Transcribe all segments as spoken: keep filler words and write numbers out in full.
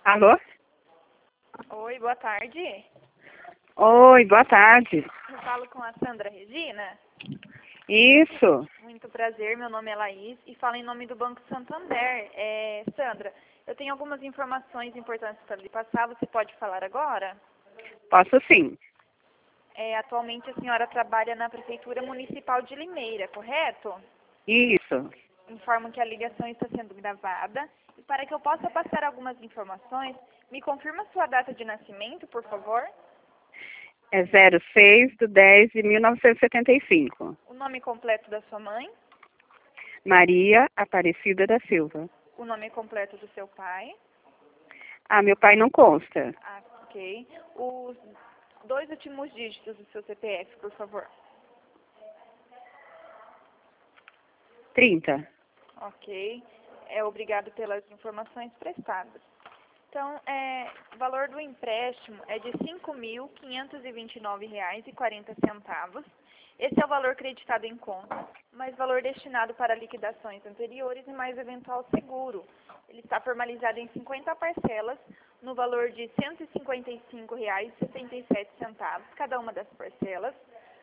Alô? Oi, boa tarde. Oi, boa tarde. Eu falo com a Sandra Regina. Isso. Muito prazer, meu nome é Laís e falo em nome do Banco Santander. É, Sandra, eu tenho algumas informações importantes para lhe passar. Você pode falar agora? Posso sim. É, atualmente a senhora trabalha na Prefeitura Municipal de Limeira, correto? Isso. Informo que a ligação está sendo gravada. E para que eu possa passar algumas informações, me confirma sua data de nascimento, por favor? É zero seis do dez de mil novecentos e setenta e cinco. O nome completo da sua mãe? Maria Aparecida da Silva. O nome completo do seu pai? Ah, meu pai não consta. Ah, ok. Os dois últimos dígitos do seu C P F, por favor. trinta. Ok. É, obrigado pelas informações prestadas. Então, é, o valor do empréstimo é de cinco mil quinhentos e vinte e nove reais e quarenta centavos. Esse é o valor creditado em conta, mais valor destinado para liquidações anteriores e mais eventual seguro. Ele está formalizado em cinquenta parcelas, no valor de cento e cinquenta e cinco reais e sessenta e sete centavos, cada uma das parcelas.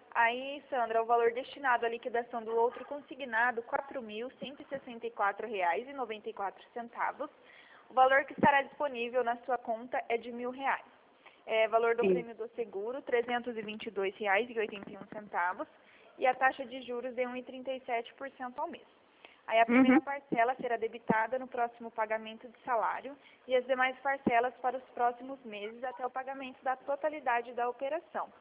Aí, Sandra, o valor destinado à liquidação do outro consignado, quatro mil cento e sessenta e quatro reais e noventa e quatro centavos. O valor que estará disponível na sua conta é de mil reais. É, valor do Sim. prêmio do seguro, trezentos e vinte e dois reais e oitenta e um centavos. E a taxa de juros de um vírgula trinta e sete por cento ao mês. Aí a primeira Uhum. parcela será debitada no próximo pagamento de salário e as demais parcelas para os próximos meses até o pagamento da totalidade da operação.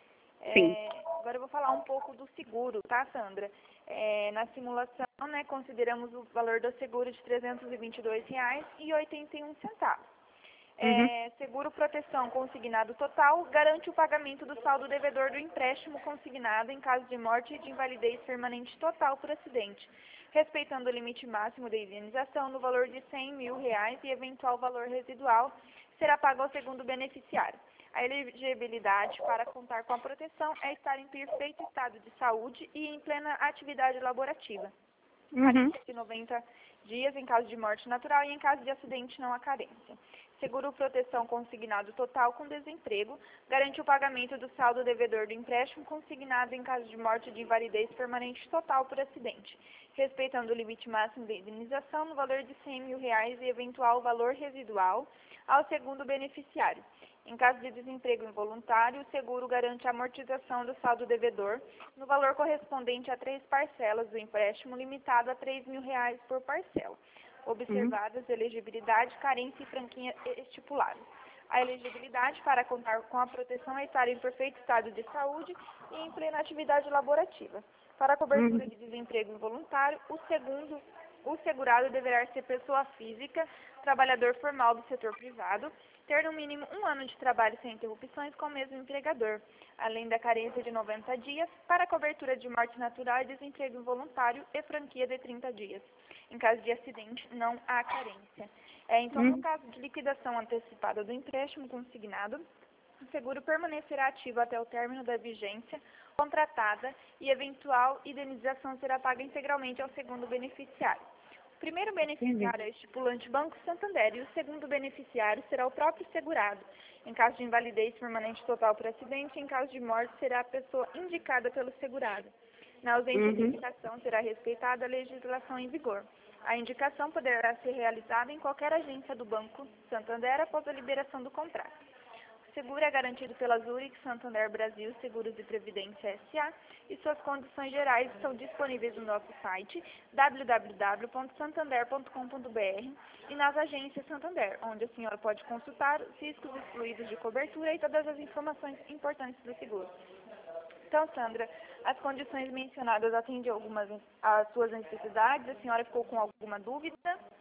Sim. É, agora eu vou falar um pouco do seguro, tá, Sandra? É, na simulação, né, consideramos o valor do seguro de trezentos e vinte e dois reais e oitenta e um centavos. Uhum. É, seguro proteção consignado total garante o pagamento do saldo devedor do empréstimo consignado em caso de morte e de invalidez permanente total por acidente, respeitando o limite máximo de indenização no valor de cem mil reais e eventual valor residual será pago ao segundo beneficiário. A elegibilidade para contar com a proteção é estar em perfeito estado de saúde e em plena atividade laborativa. Uhum. Carência de noventa dias em caso de morte natural e em caso de acidente não há carência. Seguro proteção consignado total com desemprego garante o pagamento do saldo devedor do empréstimo consignado em caso de morte de invalidez permanente total por acidente, respeitando o limite máximo de indenização no valor de cem mil reais e eventual valor residual ao segundo beneficiário. Em caso de desemprego involuntário, o seguro garante a amortização do saldo devedor no valor correspondente a três parcelas do empréstimo, limitado a três mil reais por parcela, observadas elegibilidade, carência e franquia estipuladas. A elegibilidade para contar com a proteção é estar em perfeito estado de saúde e em plena atividade laborativa. Para a cobertura Uhum. de desemprego involuntário, o segundo o segurado deverá ser pessoa física, trabalhador formal do setor privado, ter no mínimo um ano de trabalho sem interrupções com o mesmo empregador, além da carência de noventa dias, para a cobertura de morte natural e desemprego involuntário e franquia de trinta dias. Em caso de acidente, não há carência. É, então, no Uhum. caso de liquidação antecipada do empréstimo consignado, o seguro permanecerá ativo até o término da vigência contratada e eventual indenização será paga integralmente ao segundo beneficiário. O primeiro Entendi. beneficiário é o estipulante Banco Santander e o segundo beneficiário será o próprio segurado. Em caso de invalidez permanente total por acidente, em caso de morte, será a pessoa indicada pelo segurado. Na ausência de Uhum. indicação, será respeitada a legislação em vigor. A indicação poderá ser realizada em qualquer agência do Banco Santander após a liberação do contrato. O seguro é garantido pela Zurich Santander Brasil Seguros e Previdência S A e suas condições gerais são disponíveis no nosso site w w w ponto santander ponto com ponto b r e nas agências Santander, onde a senhora pode consultar os riscos excluídos de cobertura e todas as informações importantes do seguro. Então, Sandra, as condições mencionadas atendem algumas às suas necessidades? A senhora ficou com alguma dúvida?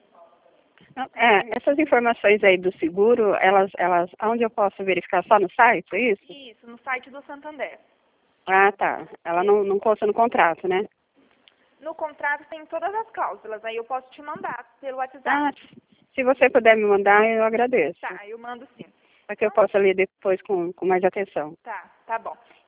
Não, É, essas informações aí do seguro, elas, elas, onde eu posso verificar? Só no site, é isso? Isso, no site do Santander. Ah, tá. Ela não, não consta no contrato, né? No contrato tem todas as cláusulas, aí eu posso te mandar pelo WhatsApp. Ah, se você puder me mandar, eu agradeço. Tá, eu mando sim. Para que eu possa ler depois com, com mais atenção. Tá, tá bom.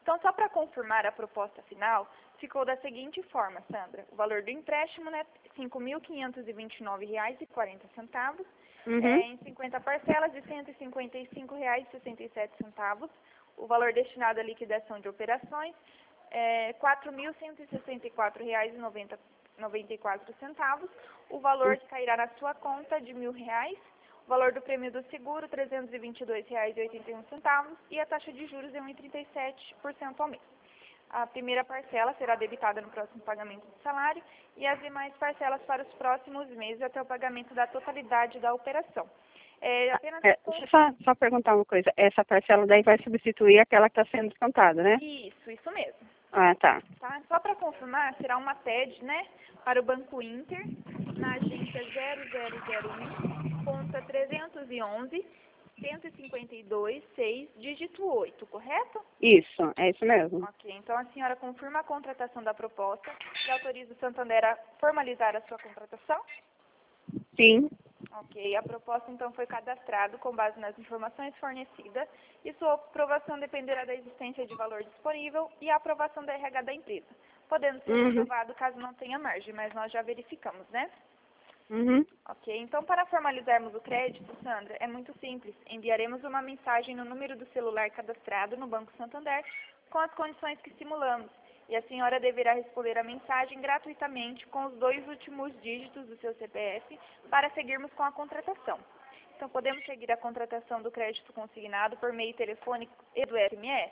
Então, só para confirmar a proposta final, ficou da seguinte forma, Sandra. O valor do empréstimo, né, cinco mil quinhentos e vinte e nove reais e quarenta centavos, Uhum. é, em cinquenta parcelas de cento e cinquenta e cinco reais e sessenta e sete centavos. O valor destinado à liquidação de operações é quatro mil cento e sessenta e quatro reais e noventa e quatro centavos. O valor que cairá na sua conta de mil reais. O valor do prêmio do seguro, trezentos e vinte e dois reais e oitenta e um centavos, e a taxa de juros é um vírgula trinta e sete por cento ao mês. A primeira parcela será debitada no próximo pagamento do salário e as demais parcelas para os próximos meses até o pagamento da totalidade da operação. É, apenas... É, deixa eu só, só perguntar uma coisa. Essa parcela daí vai substituir aquela que está sendo descontada, né? Isso, isso mesmo. Ah, tá. Tá? Só para confirmar, será uma T E D, né, para o Banco Inter, na agência zero zero zero um, conta trezentos e onze, cento e cinquenta e dois, seis, dígito oito, correto? Isso, é isso mesmo. Ok, então a senhora confirma a contratação da proposta e autoriza o Santander a formalizar a sua contratação? Sim. Ok, a proposta então foi cadastrada com base nas informações fornecidas e sua aprovação dependerá da existência de valor disponível e a aprovação da R H da empresa, podendo ser Uhum. aprovado caso não tenha margem, mas nós já verificamos, né? Uhum. Ok, então para formalizarmos o crédito, Sandra, é muito simples. Enviaremos uma mensagem no número do celular cadastrado no Banco Santander com as condições que simulamos. E a senhora deverá responder a mensagem gratuitamente com os dois últimos dígitos do seu C P F para seguirmos com a contratação. Então, podemos seguir a contratação do crédito consignado por meio telefônico e do S M S?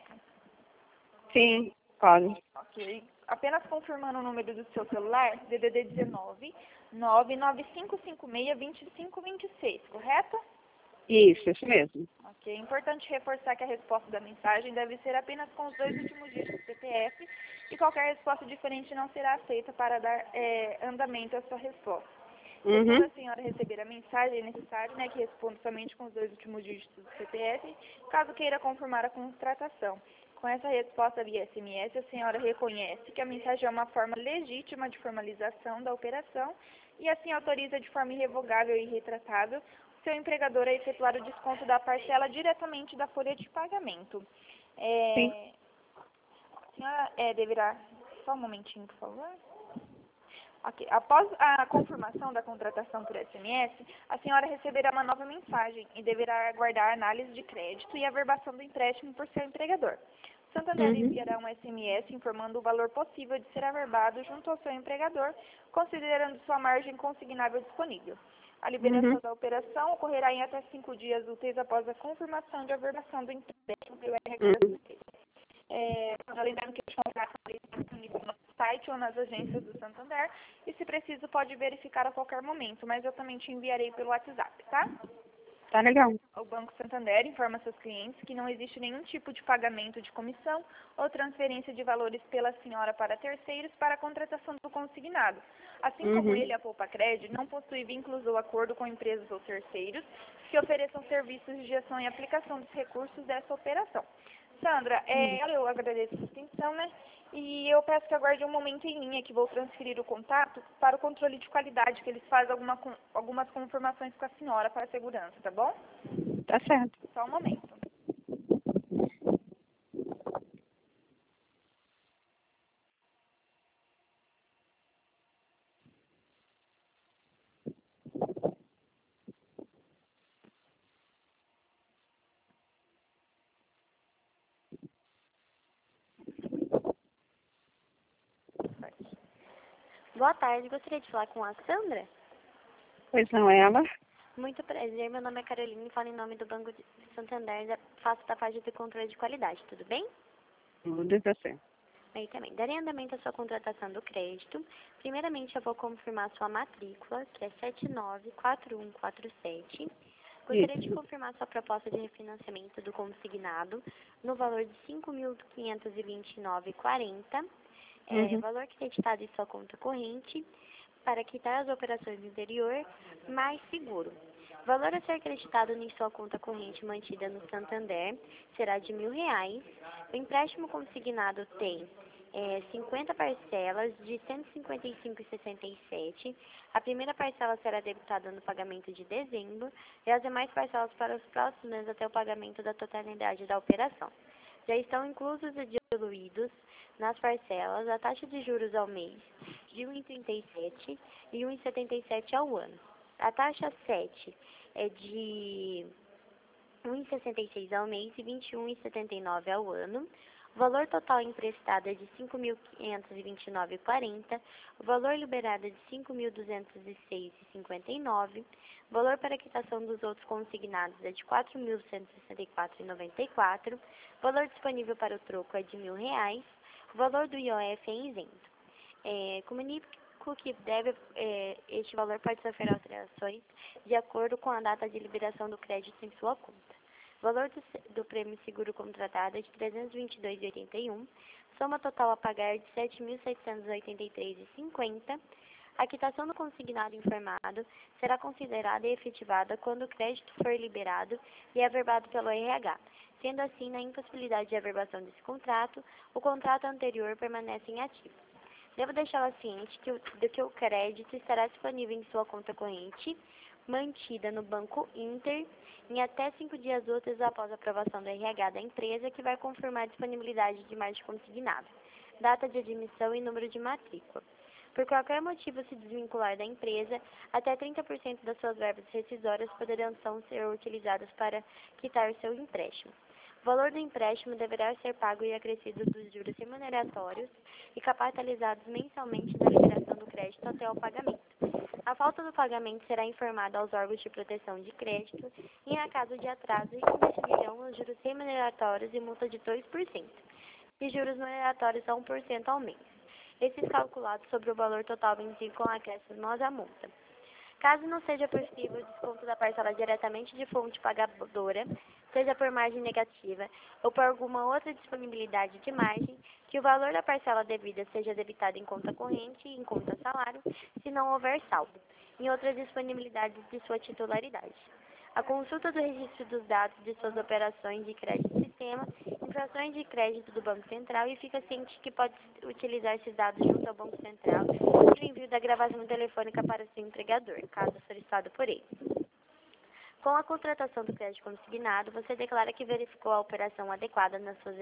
Sim, pode. Ok. Apenas confirmando o número do seu celular, D D D dezenove, nove nove cinco cinco seis, dois cinco dois seis, correto? Isso, isso mesmo. Ok. É importante reforçar que a resposta da mensagem deve ser apenas com os dois últimos dígitos do C P F e qualquer resposta diferente não será aceita para dar é, andamento à sua resposta. Uhum. Quando a senhora receber a mensagem, é necessário, né, que responda somente com os dois últimos dígitos do C P F, caso queira confirmar a contratação. Com essa resposta via S M S, a senhora reconhece que a mensagem é uma forma legítima de formalização da operação e assim autoriza de forma irrevogável e irretratável o seu empregador a efetuar o desconto da parcela diretamente da folha de pagamento. Sim. É, a senhora é, deverá... Só um momentinho, por favor. Okay. Após a confirmação da contratação por S M S, a senhora receberá uma nova mensagem e deverá aguardar a análise de crédito e a verbação do empréstimo por seu empregador. O Santander Uhum. enviará um S M S informando o valor possível de ser averbado junto ao seu empregador, considerando sua margem consignável disponível. A liberação Uhum. da operação ocorrerá em até cinco dias úteis após a confirmação de averbação do empréstimo pelo R H da Uhum. empresa. É, lembrando que os contratos estão disponíveis no nosso site ou nas agências do Santander e, se preciso, pode verificar a qualquer momento, mas eu também te enviarei pelo WhatsApp, tá? Tá legal. O Banco Santander informa seus clientes que não existe nenhum tipo de pagamento de comissão ou transferência de valores pela senhora para terceiros para a contratação do consignado. Assim como Uhum. ele, a Poupa Cred, não possui vínculos ou acordo com empresas ou terceiros que ofereçam serviços de gestão e aplicação dos recursos dessa operação. Sandra, é, eu agradeço a sua atenção, né? E eu peço que aguarde um momento em linha, que vou transferir o contato para o controle de qualidade, que eles fazem alguma, algumas confirmações com a senhora para a segurança, tá bom? Tá certo. Só um momento. Boa tarde, gostaria de falar com a Sandra? Pois não, ela? Muito prazer, meu nome é Caroline, falo em nome do Banco de Santander, da- faço da parte de controle de qualidade, tudo bem? Tudo pra você. Aí também, darei andamento à sua contratação do crédito. Primeiramente, eu vou confirmar a sua matrícula, que é sete nove quatro um quatro sete. Gostaria de Isso. confirmar sua proposta de refinanciamento do consignado no valor de cinco mil quinhentos e vinte e nove reais e quarenta centavos. É, Uhum. valor creditado em sua conta corrente para quitar as operações do interior, mais seguro. Valor a ser creditado em sua conta corrente mantida no Santander será de mil reais. O empréstimo consignado tem é, cinquenta parcelas de cento e cinquenta e cinco reais e sessenta e sete centavos. A primeira parcela será debitada no pagamento de dezembro e as demais parcelas para os próximos meses até o pagamento da totalidade da operação. Já estão inclusos e diluídos nas parcelas a taxa de juros ao mês de um vírgula trinta e sete e um vírgula setenta e sete ao ano. A taxa sete é de um vírgula sessenta e seis ao mês e vinte e um vírgula setenta e nove ao ano. O valor total emprestado é de cinco mil quinhentos e vinte e nove vírgula quarenta, o valor liberado é de cinco mil duzentos e seis vírgula cinquenta e nove, o valor para quitação dos outros consignados é de quatro mil cento e sessenta e quatro vírgula noventa e quatro, o valor disponível para o troco é de mil reais, o valor do I O F é isento. É, comunico que deve, é, este valor pode sofrer alterações de acordo com a data de liberação do crédito em sua conta. O valor do, do prêmio seguro contratado é de trezentos e vinte e dois vírgula oitenta e um, soma total a pagar de sete mil setecentos e oitenta e três vírgula cinquenta. A quitação do consignado informado será considerada e efetivada quando o crédito for liberado e averbado pelo R H. Sendo assim, na impossibilidade de averbação desse contrato, o contrato anterior permanece em ativo. Devo deixá-la ciente que o, de que o crédito estará disponível em sua conta corrente, mantida no Banco Inter, em até cinco dias úteis após a aprovação do R H da empresa, que vai confirmar a disponibilidade de margem consignada, data de admissão e número de matrícula. Por qualquer motivo se desvincular da empresa, até trinta por cento das suas verbas rescisórias poderão então ser utilizadas para quitar o seu empréstimo. O valor do empréstimo deverá ser pago e acrescido dos juros remuneratórios e capitalizados mensalmente da liberação do crédito até o pagamento. A falta do pagamento será informada aos órgãos de proteção de crédito e, em caso de atraso, investigarão os juros remuneratórios e multa de dois por cento e juros remuneratórios a um por cento ao mês. Esses calculados sobre o valor total vencido com acréscimos à multa. Caso não seja possível o desconto da parcela diretamente de fonte pagadora, seja por margem negativa ou por alguma outra disponibilidade de margem, que o valor da parcela devida seja debitado em conta corrente e em conta salário, se não houver saldo, em outras disponibilidades de sua titularidade. A consulta do registro dos dados de suas operações de crédito sistema, infrações de crédito do Banco Central e fica ciente que pode utilizar esses dados junto ao Banco Central para o envio da gravação telefônica para seu empregador, caso solicitado por ele. Com a contratação do crédito consignado, você declara que verificou a operação adequada nas suas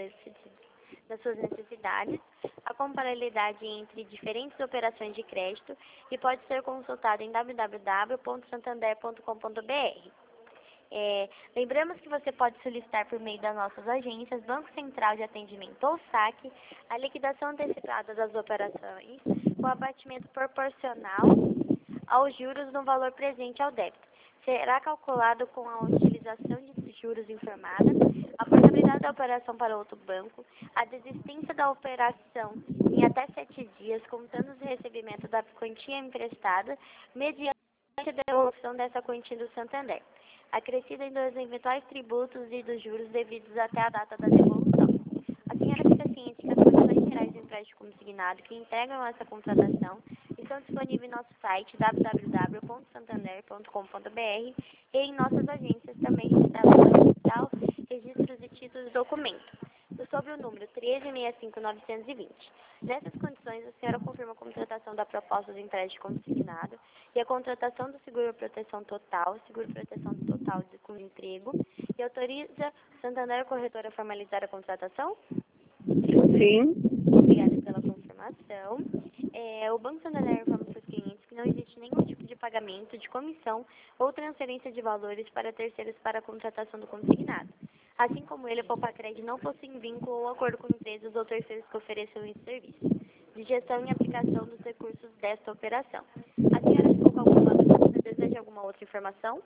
nas suas necessidades, a comparabilidade entre diferentes operações de crédito e pode ser consultado em w w w ponto santander ponto com ponto b r. É, lembramos que você pode solicitar por meio das nossas agências, Banco Central de Atendimento ou saque, a liquidação antecipada das operações com abatimento proporcional aos juros no valor presente ao débito. Será calculado com a utilização de juros informada, a portabilidade da operação para outro banco, a desistência da operação em até sete dias, contando o recebimento da quantia emprestada, mediante a devolução dessa quantia do Santander, acrescida em dos eventuais tributos e dos juros devidos até a data da devolução. A senhora fica ciente que as condições gerais do empréstimo consignado que integram essa contratação estão disponíveis em nosso site w w w ponto santander ponto com ponto b r e em nossas agências também registradas digital, registros de títulos e documentos, sobre o número treze sessenta e cinco novecentos e vinte. Nessas condições, a senhora confirma a contratação da proposta do empréstimo consignado e a contratação do seguro-proteção total, seguro-proteção total de, com emprego, e autoriza o Santander Corretora a formalizar a contratação? Sim. Obrigada pela confirmação. É, o Banco Santander informa para os clientes que não existe nenhum tipo de pagamento, de comissão ou transferência de valores para terceiros para a contratação do consignado. Assim como ele, a Popacred não possui vínculo ou acordo com empresas ou terceiros que ofereçam esse serviço, de gestão e aplicação dos recursos desta operação. A senhora ficou com alguma dúvida? Deseja alguma outra informação?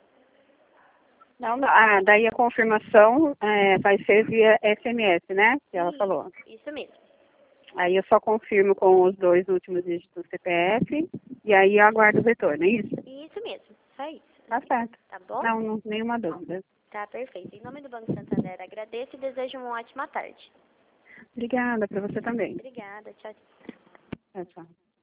Não, ah, daí a confirmação é, vai ser via S M S, né? Que ela Sim, falou. Isso mesmo. Aí eu só confirmo com os dois últimos dígitos do C P F e aí eu aguardo o retorno, é isso? Isso mesmo, só isso. Tá certo. Tá bom? Não, não, nenhuma dúvida. Tá perfeito. Em nome do Banco Santander, agradeço e desejo uma ótima tarde. Obrigada, para você também. Obrigada, tchau, tchau. Tchau, tchau.